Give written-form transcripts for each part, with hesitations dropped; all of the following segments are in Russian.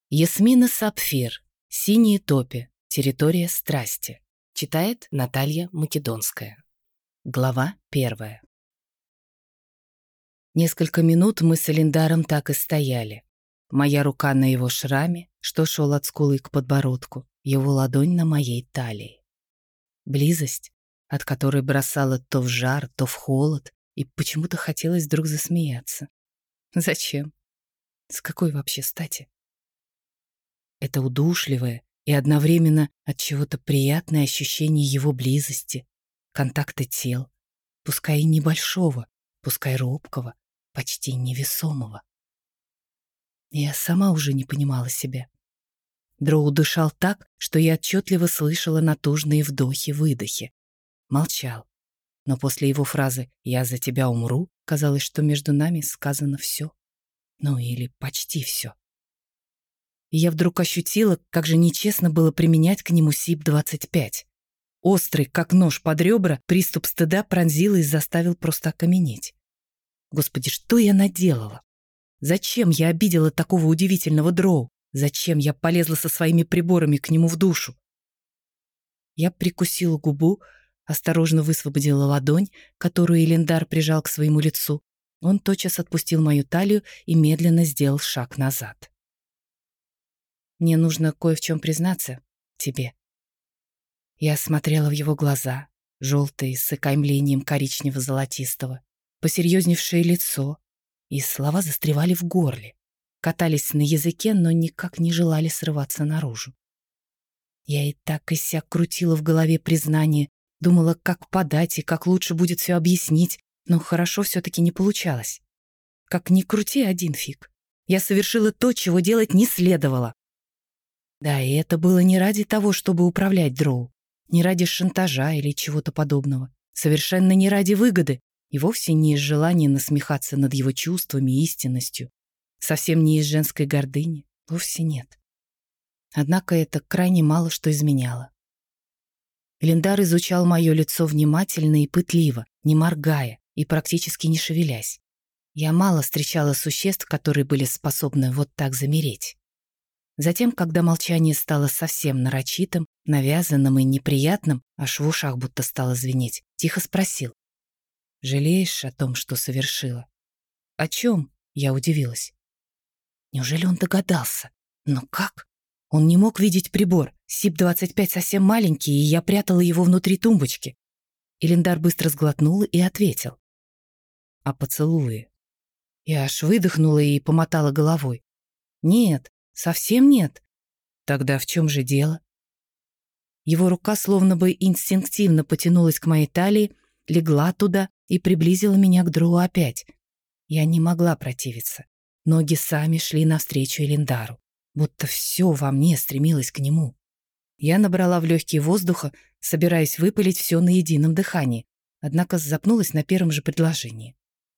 Ясмина Сапфир. Синие топи. Территория страсти. Читает Наталья Македонская. Глава 1. Несколько минут мы с Элиндаром так и стояли. Моя рука на его шраме, что шел от скулы к подбородку, его ладонь на моей талии. Близость, от которой бросала то в жар, то в холод, и почему-то хотелось вдруг засмеяться. Зачем? С какой вообще стати? Это удушливое и одновременно от чего-то приятное ощущение его близости, контакта тел, пускай и небольшого, пускай робкого, почти невесомого. Я сама уже не понимала себя. Дроу дышал так, что я отчетливо слышала натужные вдохи-выдохи. Молчал. Но после его фразы «я за тебя умру» казалось, что между нами сказано все. Ну или почти все. И я вдруг ощутила, как же нечестно было применять к нему СИП-25. Острый, как нож под ребра, приступ стыда пронзил и заставил просто окаменеть. Господи, что я наделала? Зачем я обидела такого удивительного дроу? Зачем я полезла со своими приборами к нему в душу? Я прикусила губу, осторожно высвободила ладонь, которую Элиндар прижал к своему лицу. Он тотчас отпустил мою талию и медленно сделал шаг назад. Мне нужно кое в чем признаться тебе. Я смотрела в его глаза, желтые, с окаймлением коричнево-золотистого, посерьезневшее лицо, и слова застревали в горле, катались на языке, но никак не желали срываться наружу. Я и так и сяк крутила в голове признание, думала, как подать и как лучше будет все объяснить, но хорошо все-таки не получалось. Как ни крути, один фиг. Я совершила то, чего делать не следовало. Да, и это было не ради того, чтобы управлять Дроу, не ради шантажа или чего-то подобного, совершенно не ради выгоды, и вовсе не из желания насмехаться над его чувствами и истинностью, совсем не из женской гордыни, вовсе нет. Однако это крайне мало что изменяло. Элиндар изучал мое лицо внимательно и пытливо, не моргая и практически не шевелясь. Я мало встречала существ, которые были способны вот так замереть. Затем, когда молчание стало совсем нарочитым, навязанным и неприятным, аж в ушах будто стало звенеть, тихо спросил. «Жалеешь о том, что совершила?» «О чем?» — я удивилась. Неужели он догадался? Но как? Он не мог видеть прибор. СИП-25 совсем маленький, и я прятала его внутри тумбочки. Элиндар быстро сглотнул и ответил. «О поцелуе». Я аж выдохнула и помотала головой. «Нет. Совсем нет. Тогда в чем же дело?» Его рука словно бы инстинктивно потянулась к моей талии, легла туда и приблизила меня к Дроу опять. Я не могла противиться. Ноги сами шли навстречу Элиндару, будто все во мне стремилось к нему. Я набрала в легкие воздуха, собираясь выпалить все на едином дыхании, однако запнулась на первом же предложении.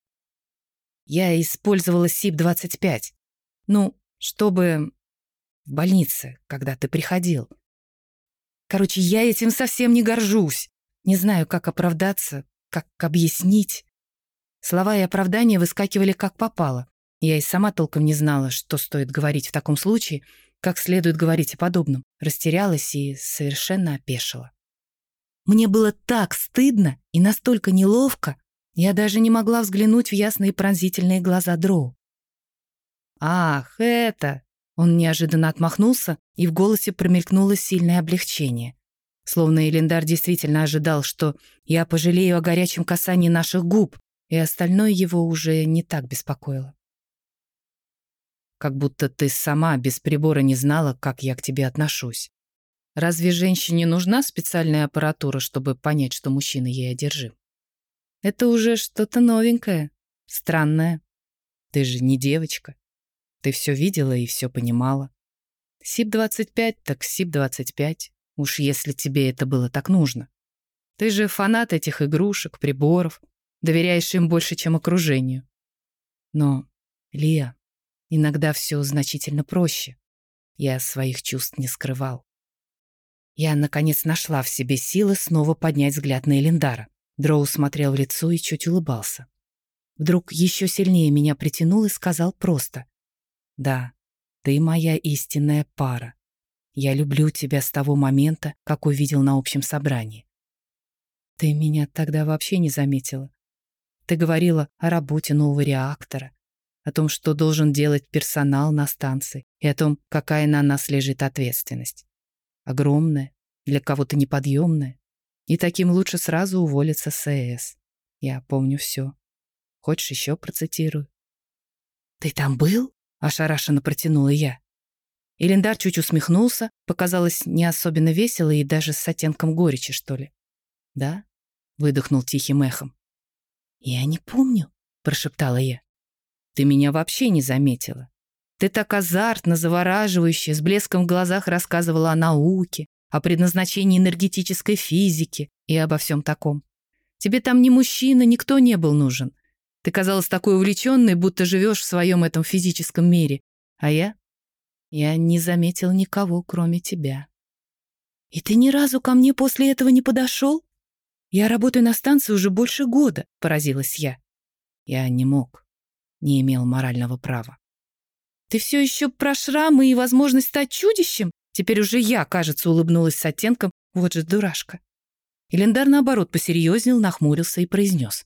Я использовала СИП-25. Чтобы в больнице, когда ты приходил. Короче, я этим совсем не горжусь. Не знаю, как оправдаться, как объяснить. Слова и оправдания выскакивали как попало. Я и сама толком не знала, что стоит говорить в таком случае, как следует говорить о подобном. Растерялась и совершенно опешила. Мне было так стыдно и настолько неловко, я даже не могла взглянуть в ясные пронзительные глаза Дроу. «Ах, это!» Он неожиданно отмахнулся, и в голосе промелькнуло сильное облегчение. Словно Элиндар действительно ожидал, что я пожалею о горячем касании наших губ, и остальное его уже не так беспокоило. «Как будто ты сама без прибора не знала, как я к тебе отношусь. Разве женщине нужна специальная аппаратура, чтобы понять, что мужчина ей одержим? Это уже что-то новенькое, странное. Ты же не девочка. Ты все видела и все понимала. СИП-25 так СИП-25, уж если тебе это было так нужно. Ты же фанат этих игрушек, приборов, доверяешь им больше, чем окружению. Но, Лия, иногда все значительно проще. Я своих чувств не скрывал. Я, наконец, нашла в себе силы снова поднять взгляд на Элиндара. Дроу смотрел в лицо и чуть улыбался. Вдруг еще сильнее меня притянул и сказал просто: «Да, Ты моя истинная пара. Я люблю тебя с того момента, как увидел на общем собрании. Ты меня тогда вообще не заметила. Ты говорила о работе нового реактора, о том, что должен делать персонал на станции, и о том, какая на нас лежит ответственность. Огромная, для кого-то неподъемная. И таким лучше сразу уволиться с ЭС. Я помню все. Хочешь, еще процитирую? «Ты там был?» — ошарашенно протянула я. Элендар чуть усмехнулся, показалось не особенно весело и даже с оттенком горечи, что ли. «Да?» — выдохнул тихим эхом. «Я не помню», — прошептала я. «Ты меня вообще не заметила. Ты так азартно, завораживающе, с блеском в глазах рассказывала о науке, о предназначении энергетической физики и обо всем таком. Тебе там ни мужчина, никто не был нужен. Ты казалась такой увлеченной, будто живешь в своем этом физическом мире. А я не заметил никого, кроме тебя. И ты ни разу ко мне после этого не подошел? Я работаю на станции уже больше года», — поразилась я. Я не мог, не имел морального права. «Ты все еще про шрамы и возможность стать чудищем?» Теперь уже я, кажется, улыбнулась с оттенком «вот же дурашка». Элендар, наоборот, посерьезнел, нахмурился и произнес.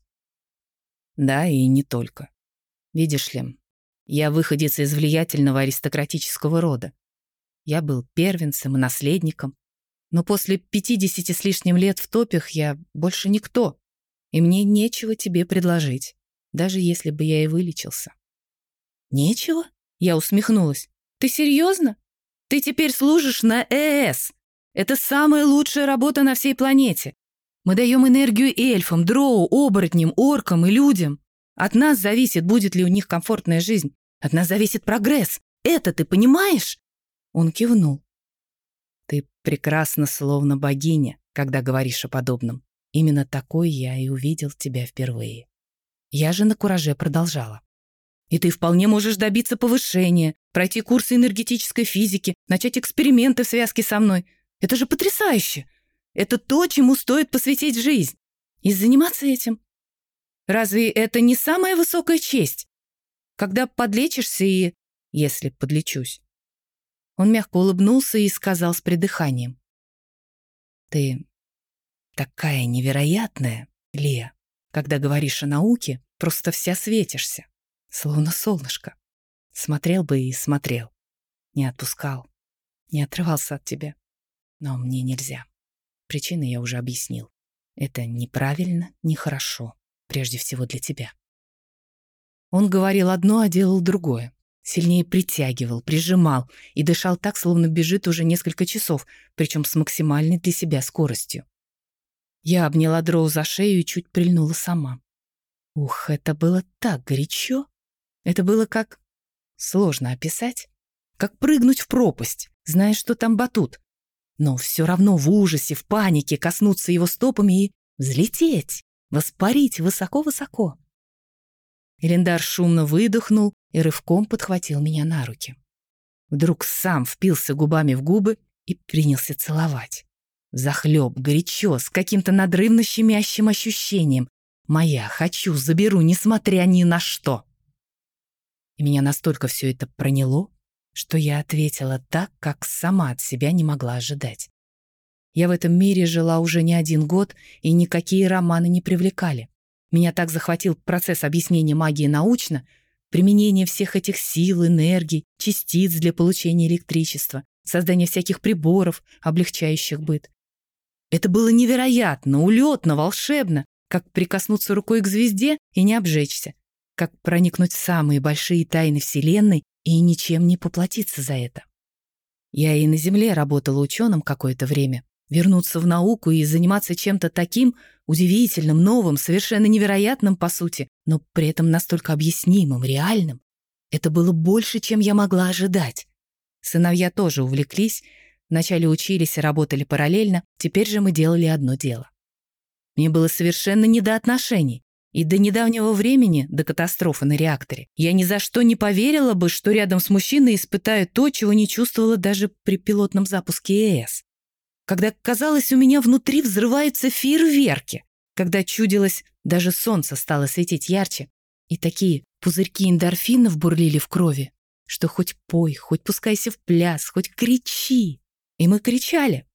«Да, и не только. Видишь ли, я выходец из влиятельного аристократического рода. Я был первенцем и наследником, но после 50 с лишним лет в топях я больше никто, и мне нечего тебе предложить, даже если бы я и вылечился». «Нечего?» — я усмехнулась. «Ты серьезно? Ты теперь служишь на ЭС. Это самая лучшая работа на всей планете. Мы даем энергию эльфам, дроу, оборотням, оркам и людям. От нас зависит, будет ли у них комфортная жизнь. От нас зависит прогресс. Это ты понимаешь?» Он кивнул. «Ты прекрасна, словно богиня, когда говоришь о подобном. Именно такой я и увидел тебя впервые». Я же на кураже продолжала. «И ты вполне можешь добиться повышения, пройти курсы энергетической физики, начать эксперименты в связке со мной. Это же потрясающе! Это то, чему стоит посвятить жизнь. И заниматься этим. Разве это не самая высокая честь? Когда подлечишься и... если подлечусь». Он мягко улыбнулся и сказал с придыханием. «Ты такая невероятная, Лия. Когда говоришь о науке, просто вся светишься. Словно солнышко. Смотрел бы и смотрел. Не отпускал. Не отрывался от тебя. Но мне нельзя. Причины я уже объяснил. Это неправильно, нехорошо. Прежде всего для тебя». Он говорил одно, а делал другое. Сильнее притягивал, прижимал и дышал так, словно бежит уже несколько часов, причем с максимальной для себя скоростью. Я обняла Дроу за шею и чуть прильнула сама. Ух, это было так горячо. Это было как... сложно описать. Как прыгнуть в пропасть, зная, что там батут. Но все равно в ужасе, в панике коснуться его стопами и взлететь, воспарить высоко-высоко. Элендар шумно выдохнул и рывком подхватил меня на руки. Вдруг сам впился губами в губы и принялся целовать. Взахлёб, горячо, с каким-то надрывно щемящим ощущением. «Моя, хочу, заберу, несмотря ни на что». И меня настолько все это проняло, что я ответила так, как сама от себя не могла ожидать. Я в этом мире жила уже не 1 год, и никакие романы не привлекали. Меня так захватил процесс объяснения магии научно, применение всех этих сил, энергий, частиц для получения электричества, создание всяких приборов, облегчающих быт. Это было невероятно, улетно, волшебно, как прикоснуться рукой к звезде и не обжечься, как проникнуть в самые большие тайны Вселенной и ничем не поплатиться за это. Я и на Земле работала ученым какое-то время. Вернуться в науку и заниматься чем-то таким удивительным, новым, совершенно невероятным, по сути, но при этом настолько объяснимым, реальным. Это было больше, чем я могла ожидать. Сыновья тоже увлеклись, вначале учились и работали параллельно, теперь же мы делали одно дело. Мне было совершенно не до отношений. И до недавнего времени, до катастрофы на реакторе, я ни за что не поверила бы, что рядом с мужчиной испытаю то, чего не чувствовала даже при пилотном запуске ЭС. Когда, казалось, у меня внутри взрываются фейерверки, когда чудилось, даже солнце стало светить ярче, и такие пузырьки эндорфинов бурлили в крови, что хоть пой, хоть пускайся в пляс, хоть кричи. И мы кричали.